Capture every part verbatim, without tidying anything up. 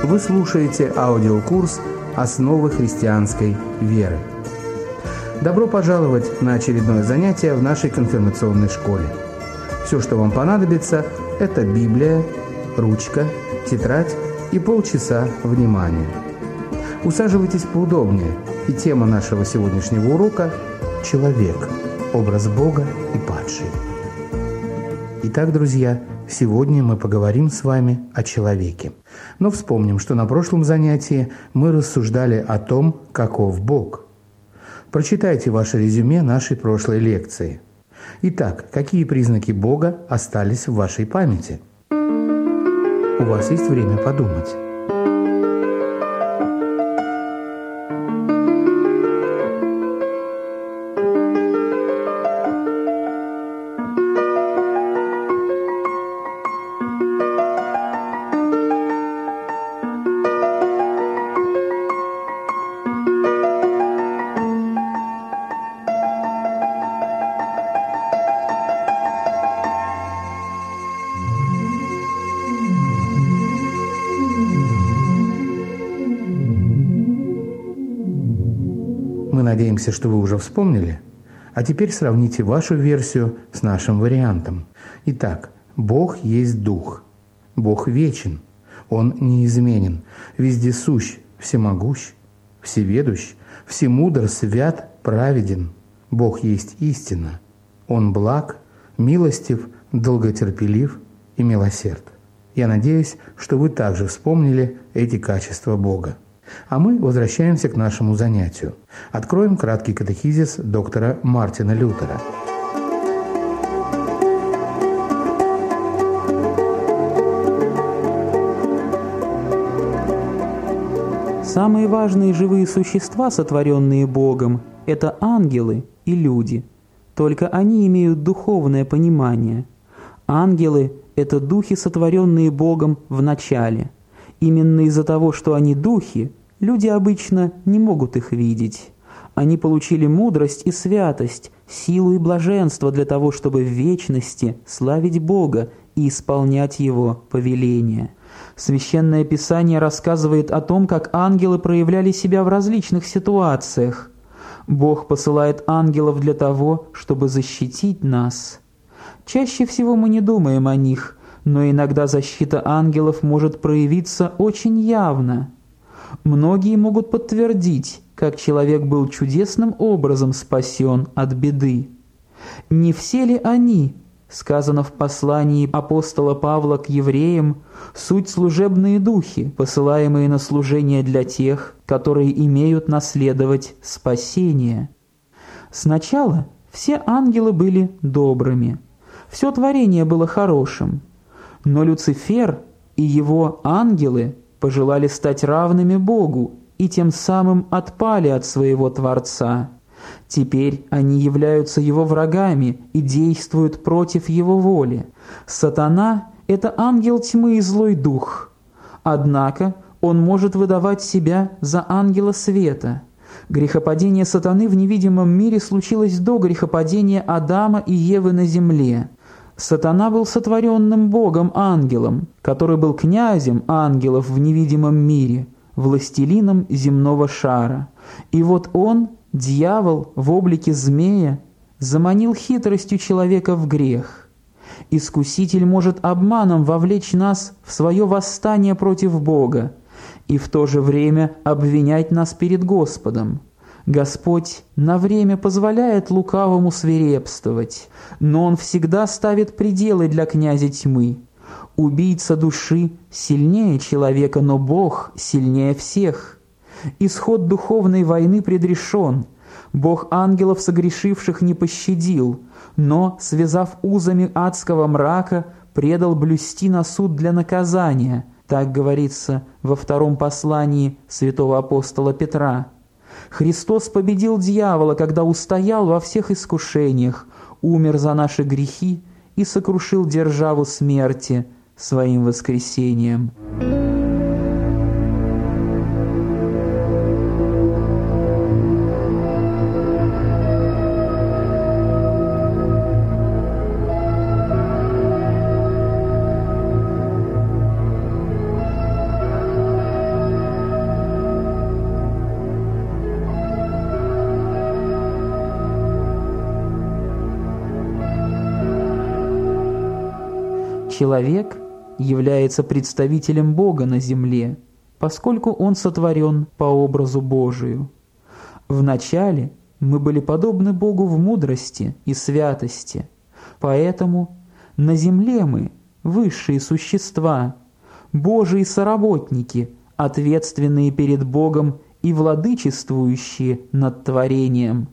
Вы слушаете аудиокурс «Основы христианской веры». Добро пожаловать на очередное занятие в нашей конфирмационной школе. Все, что вам понадобится, это Библия, ручка, тетрадь и полчаса внимания. Усаживайтесь поудобнее, и тема нашего сегодняшнего урока – «Человек. Образ Бога и падший». Итак, друзья, сегодня мы поговорим с вами о человеке. Но вспомним, что на прошлом занятии мы рассуждали о том, каков Бог. Прочитайте ваше резюме нашей прошлой лекции. Итак, какие признаки Бога остались в вашей памяти? У вас есть время подумать. Мы надеемся, что вы уже вспомнили. А теперь сравните вашу версию с нашим вариантом. Итак, Бог есть Дух. Бог вечен. Он неизменен, вездесущ, всемогущ, всеведущ, всемудр, свят, праведен. Бог есть истина. Он благ, милостив, долготерпелив и милосерд. Я надеюсь, что вы также вспомнили эти качества Бога. А мы возвращаемся к нашему занятию. Откроем краткий катехизис доктора Мартина Лютера. Самые важные живые существа, сотворенные Богом, это ангелы и люди. Только они имеют духовное понимание. Ангелы – это духи, сотворенные Богом в начале. Именно из-за того, что они духи, люди обычно не могут их видеть. Они получили мудрость и святость, силу и блаженство для того, чтобы в вечности славить Бога и исполнять Его повеления. Священное Писание рассказывает о том, как ангелы проявляли себя в различных ситуациях. Бог посылает ангелов для того, чтобы защитить нас. Чаще всего мы не думаем о них, но иногда защита ангелов может проявиться очень явно. Многие могут подтвердить, как человек был чудесным образом спасен от беды. Не все ли они, сказано в послании апостола Павла к евреям, суть служебные духи, посылаемые на служение для тех, которые имеют наследовать спасение? Сначала все ангелы были добрыми, все творение было хорошим. Но Люцифер и его ангелы пожелали стать равными Богу и тем самым отпали от своего Творца. Теперь они являются его врагами и действуют против его воли. Сатана – это ангел тьмы и злой дух. Однако он может выдавать себя за ангела света. Грехопадение сатаны в невидимом мире случилось до грехопадения Адама и Евы на земле. Сатана был сотворенным Богом-ангелом, который был князем ангелов в невидимом мире, властелином земного шара. И вот он, дьявол, в облике змея, заманил хитростью человека в грех. Искуситель может обманом вовлечь нас в свое восстание против Бога и в то же время обвинять нас перед Господом. Господь на время позволяет лукавому свирепствовать, но Он всегда ставит пределы для князя тьмы. Убийца души сильнее человека, но Бог сильнее всех. Исход духовной войны предрешен. Бог ангелов согрешивших не пощадил, но, связав узами адского мрака, предал блюсти на суд для наказания. Так говорится во втором послании святого апостола Петра. Христос победил дьявола, когда устоял во всех искушениях, умер за наши грехи и сокрушил державу смерти своим воскресением. Человек является представителем Бога на земле, поскольку он сотворен по образу Божию. Вначале мы были подобны Богу в мудрости и святости, поэтому на земле мы – высшие существа, Божьи соработники, ответственные перед Богом и владычествующие над творением.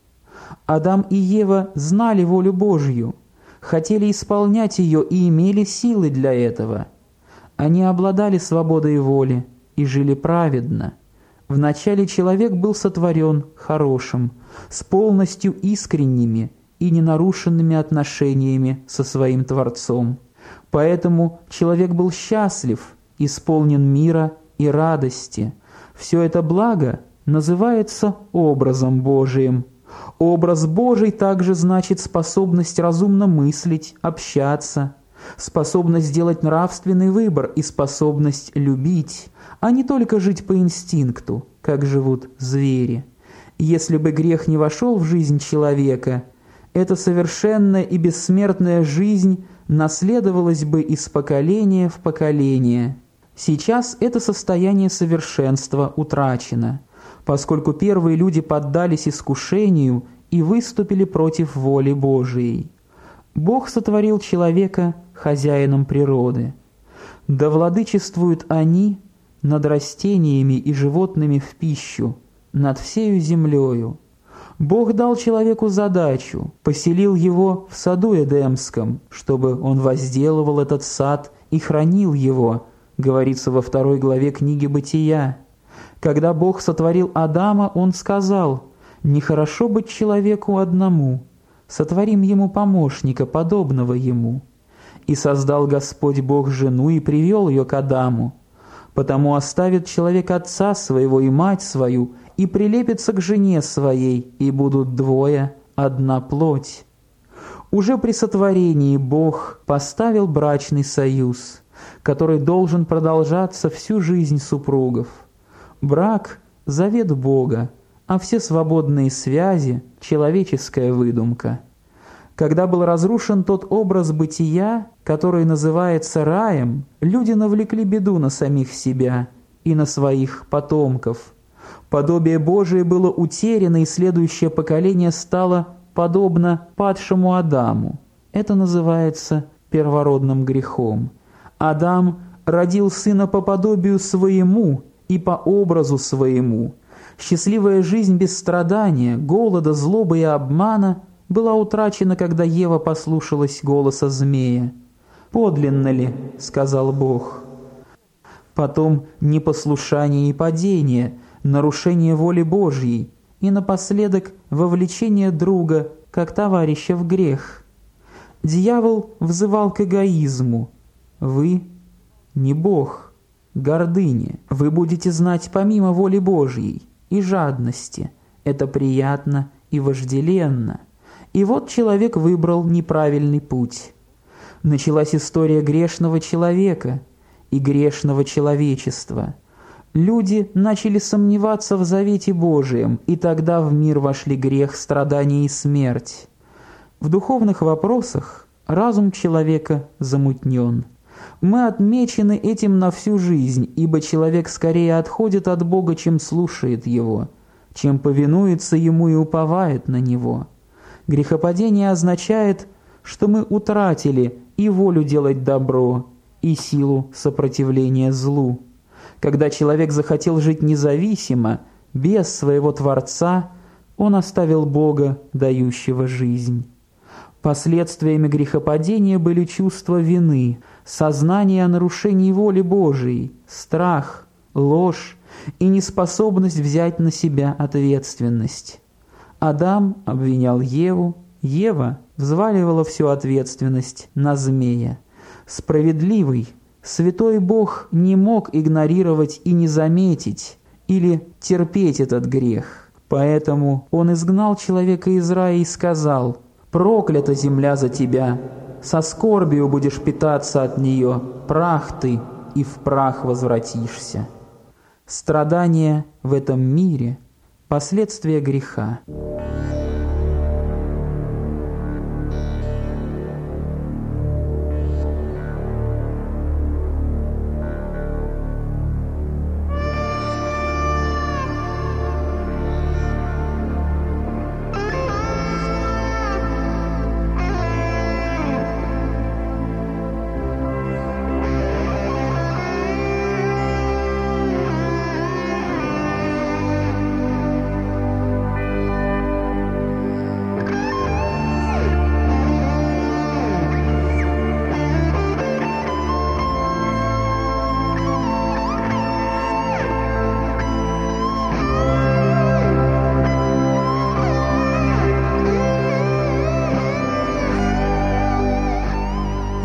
Адам и Ева знали волю Божью, хотели исполнять ее и имели силы для этого. Они обладали свободой воли и жили праведно. Вначале человек был сотворен хорошим, с полностью искренними и ненарушенными отношениями со своим Творцом. Поэтому человек был счастлив, исполнен мира и радости. Все это благо называется образом Божиим. Образ Божий также значит способность разумно мыслить, общаться, способность сделать нравственный выбор и способность любить, а не только жить по инстинкту, как живут звери. Если бы грех не вошел в жизнь человека, эта совершенная и бессмертная жизнь наследовалась бы из поколения в поколение. Сейчас это состояние совершенства утрачено, поскольку первые люди поддались искушению и выступили против воли Божией. Бог сотворил человека хозяином природы. Да владычествуют они над растениями и животными в пищу, над всею землею. Бог дал человеку задачу, поселил его в саду Эдемском, чтобы он возделывал этот сад и хранил его, говорится во второй главе книги «Бытия». Когда Бог сотворил Адама, Он сказал: «Нехорошо быть человеку одному, сотворим ему помощника, подобного ему». И создал Господь Бог жену и привел ее к Адаму. Потому оставит человек отца своего и мать свою, и прилепится к жене своей, и будут двое, одна плоть. Уже при сотворении Бог поставил брачный союз, который должен продолжаться всю жизнь супругов. Брак – завет Бога, а все свободные связи – человеческая выдумка. Когда был разрушен тот образ бытия, который называется раем, люди навлекли беду на самих себя и на своих потомков. Подобие Божие было утеряно, и следующее поколение стало подобно падшему Адаму. Это называется первородным грехом. Адам родил сына по подобию своему и по образу своему. Счастливая жизнь без страдания, голода, злобы и обмана была утрачена, когда Ева послушалась голоса змея. «Подлинно ли?» — сказал Бог. Потом непослушание и падение, нарушение воли Божьей и напоследок вовлечение друга, как товарища в грех. Дьявол взывал к эгоизму. Вы не Бог, гордыне. Вы будете знать помимо воли Божьей и жадности. Это приятно и вожделенно. И вот человек выбрал неправильный путь. Началась история грешного человека и грешного человечества. Люди начали сомневаться в завете Божием, и тогда в мир вошли грех, страдание и смерть. В духовных вопросах разум человека замутнен. Мы отмечены этим на всю жизнь, ибо человек скорее отходит от Бога, чем слушает Его, чем повинуется Ему и уповает на Него. Грехопадение означает, что мы утратили и волю делать добро, и силу сопротивления злу. Когда человек захотел жить независимо, без своего Творца, он оставил Бога, дающего жизнь. Последствиями грехопадения были чувство вины, сознание о нарушении воли Божией, страх, ложь и неспособность взять на себя ответственность. Адам обвинял Еву, Ева взваливала всю ответственность на змея. Справедливый, святой Бог не мог игнорировать и не заметить или терпеть этот грех. Поэтому Он изгнал человека из рая и сказал: «Проклята земля за тебя, со скорбию будешь питаться от нее, прах ты, и в прах возвратишься». Страдания в этом мире – последствия греха.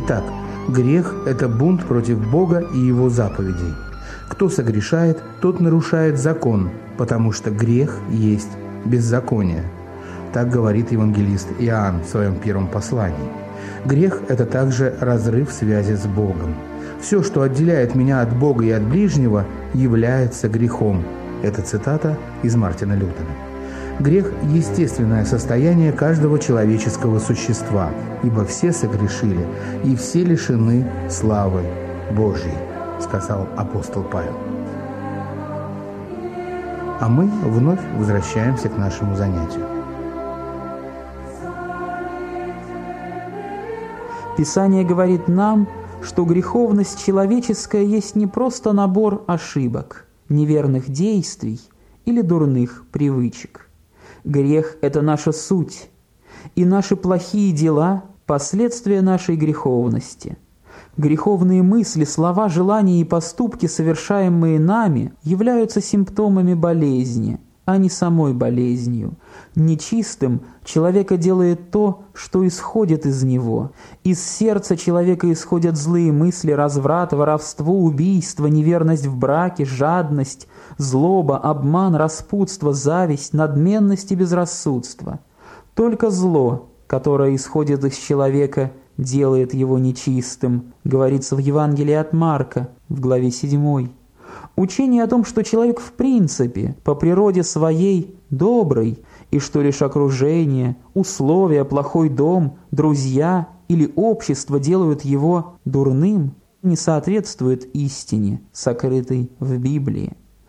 Итак, грех – это бунт против Бога и Его заповедей. Кто согрешает, тот нарушает закон, потому что грех есть беззаконие. Так говорит евангелист Иоанн в своем первом послании. Грех – это также разрыв связи с Богом. «Все, что отделяет меня от Бога и от ближнего, является грехом». Это цитата из Мартина Лютера. Грех – естественное состояние каждого человеческого существа, ибо все согрешили и все лишены славы Божьей, сказал апостол Павел. А мы вновь возвращаемся к нашему занятию. Писание говорит нам, что греховность человеческая есть не просто набор ошибок, неверных действий или дурных привычек. Грех – это наша суть, и наши плохие дела – последствия нашей греховности. Греховные мысли, слова, желания и поступки, совершаемые нами, являются симптомами болезни, а не самой болезнью. Нечистым человека делает то, что исходит из него. Из сердца человека исходят злые мысли, разврат, воровство, убийство, неверность в браке, жадность, злоба, обман, распутство, зависть, надменность и безрассудство. Только зло, которое исходит из человека, делает его нечистым, говорится в Евангелии от Марка, в главе седьмой. Учение о том, что человек в принципе, по природе своей, добрый, и что лишь окружение, условия, плохой дом, друзья или общество делают его дурным, не соответствует истине, сокрытой в Библии.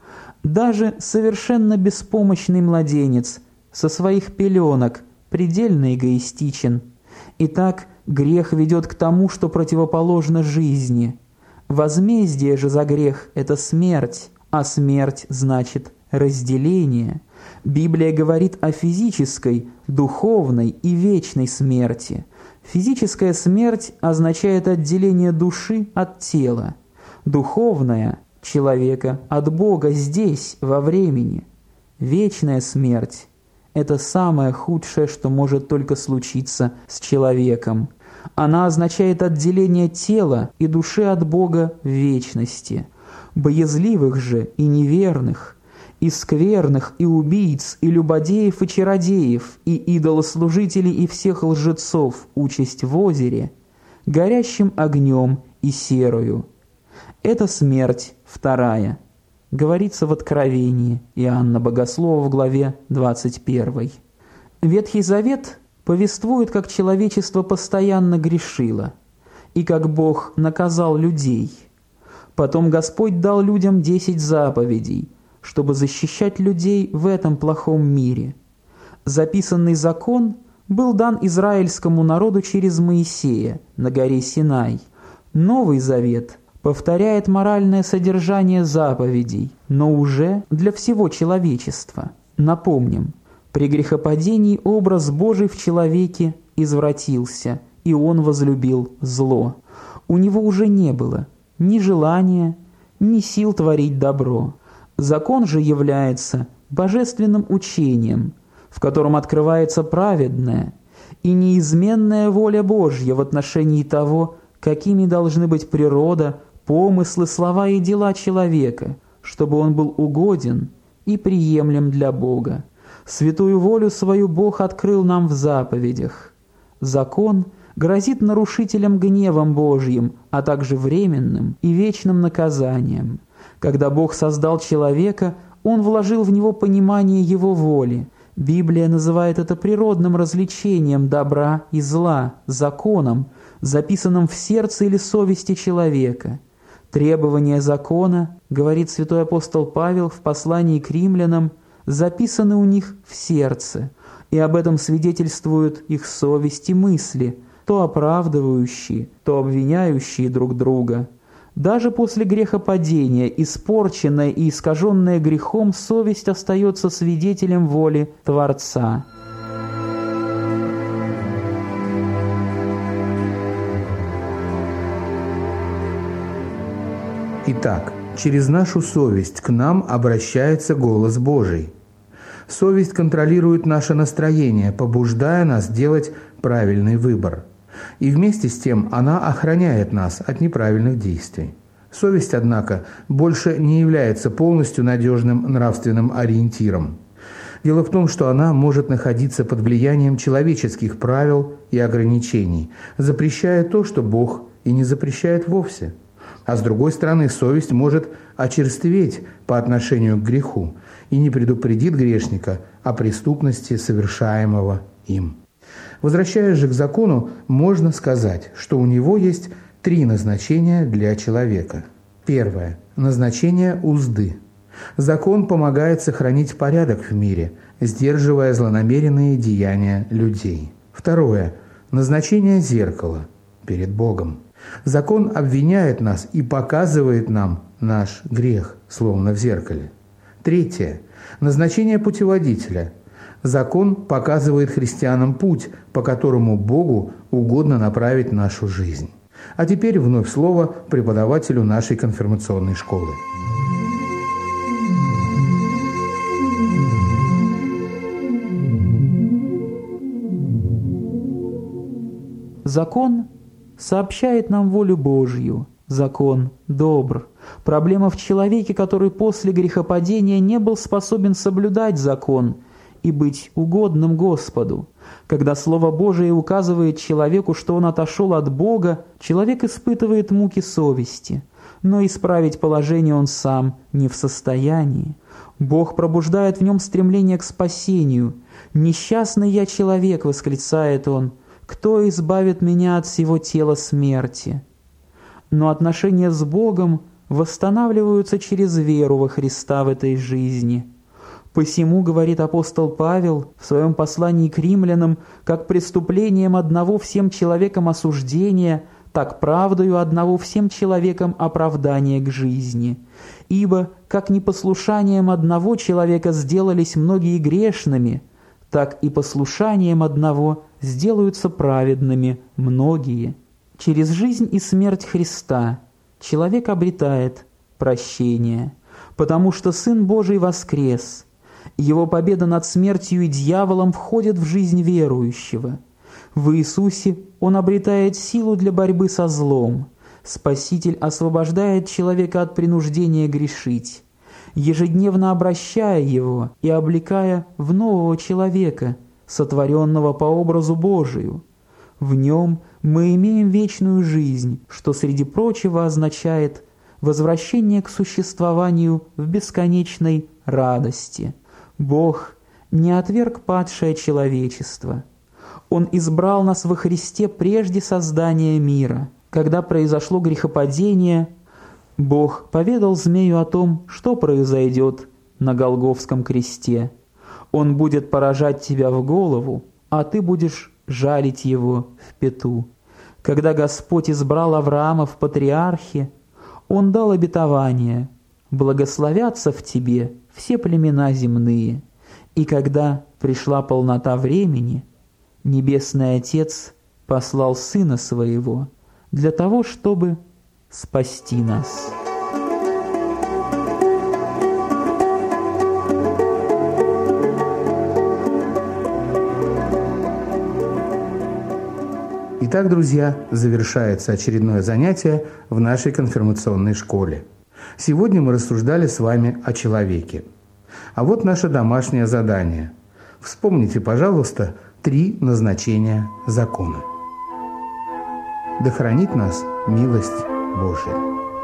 Даже совершенно беспомощный младенец со своих пеленок предельно эгоистичен. Итак, грех ведет к тому, что противоположно жизни. Возмездие же за грех – это смерть, а смерть значит разделение. Библия говорит о физической, духовной и вечной смерти. Физическая смерть означает отделение души от тела. Духовная – человека от Бога здесь, во времени. Вечная смерть – это самое худшее, что может только случиться с человеком. Она означает отделение тела и души от Бога в вечности. Боязливых же и неверных, и скверных, и убийц, и любодеев, и чародеев, и идолослужителей, и всех лжецов участь в озере, горящим огнем и серою. Это смерть вторая, говорится в Откровении Иоанна Богослова в главе двадцать первой. Ветхий Завет повествует, как человечество постоянно грешило, и как Бог наказал людей. Потом Господь дал людям десять заповедей, чтобы защищать людей в этом плохом мире. Записанный закон был дан израильскому народу через Моисея на горе Синай. Новый Завет повторяет моральное содержание заповедей, но уже для всего человечества. Напомним, при грехопадении образ Божий в человеке извратился, и он возлюбил зло. У него уже не было ни желания, ни сил творить добро. Закон же является божественным учением, в котором открывается праведная и неизменная воля Божья в отношении того, какими должны быть природа, помыслы, слова и дела человека, чтобы он был угоден и приемлем для Бога. Святую волю свою Бог открыл нам в заповедях. Закон грозит нарушителям гневом Божьим, а также временным и вечным наказанием. Когда Бог создал человека, Он вложил в него понимание Его воли. Библия называет это природным развлечением добра и зла, законом, записанным в сердце или совести человека. Требования закона, говорит святой апостол Павел в послании к римлянам, записаны у них в сердце, и об этом свидетельствуют их совесть и мысли, то оправдывающие, то обвиняющие друг друга. Даже после грехопадения, испорченная и искаженная грехом, совесть остается свидетелем воли Творца. Итак, через нашу совесть к нам обращается голос Божий. Совесть контролирует наше настроение, побуждая нас делать правильный выбор. И вместе с тем она охраняет нас от неправильных действий. Совесть, однако, больше не является полностью надежным нравственным ориентиром. Дело в том, что она может находиться под влиянием человеческих правил и ограничений, запрещая то, что Бог и не запрещает вовсе. А с другой стороны, совесть может очерстветь по отношению к греху и не предупредит грешника о преступности, совершаемого им. Возвращаясь же к закону, можно сказать, что у него есть три назначения для человека. Первое – назначение узды. Закон помогает сохранить порядок в мире, сдерживая злонамеренные деяния людей. Второе – назначение зеркала перед Богом. Закон обвиняет нас и показывает нам наш грех, словно в зеркале. Третье – назначение путеводителя. Закон показывает христианам путь, по которому Богу угодно направить нашу жизнь. А теперь вновь слово преподавателю нашей конфирмационной школы. Закон сообщает нам волю Божью. Закон добр. Проблема в человеке, который после грехопадения не был способен соблюдать закон и быть угодным Господу. Когда Слово Божие указывает человеку, что он отошел от Бога, человек испытывает муки совести, но исправить положение он сам не в состоянии. Бог пробуждает в нем стремление к спасению. «Несчастный я человек», — восклицает он, — «кто избавит меня от всего тела смерти?» Но отношения с Богом восстанавливаются через веру во Христа в этой жизни. «Посему, — говорит апостол Павел в своем послании к римлянам, — как преступлением одного всем человеком осуждения, так правдою одного всем человеком оправдание к жизни. Ибо, как непослушанием одного человека сделались многие грешными, так и послушанием одного сделаются праведными многие». Через жизнь и смерть Христа человек обретает прощение, потому что Сын Божий воскрес. Его победа над смертью и дьяволом входит в жизнь верующего. В Иисусе Он обретает силу для борьбы со злом. Спаситель освобождает человека от принуждения грешить, ежедневно обращая его и облекая в нового человека, сотворенного по образу Божию. В нем мы имеем вечную жизнь, что среди прочего означает возвращение к существованию в бесконечной радости. Бог не отверг падшее человечество. Он избрал нас во Христе прежде создания мира. Когда произошло грехопадение, Бог поведал змею о том, что произойдет на Голгофском кресте. Он будет поражать тебя в голову, а ты будешь жалить его в пяту. Когда Господь избрал Авраама в патриархе, Он дал обетование: «Благословятся в тебе все племена земные». И когда пришла полнота времени, Небесный Отец послал Сына Своего для того, чтобы спасти нас. Итак, друзья, завершается очередное занятие в нашей конфирмационной школе. Сегодня мы рассуждали с вами о человеке. А вот наше домашнее задание. Вспомните, пожалуйста, три назначения закона. Да хранит нас милость Божия.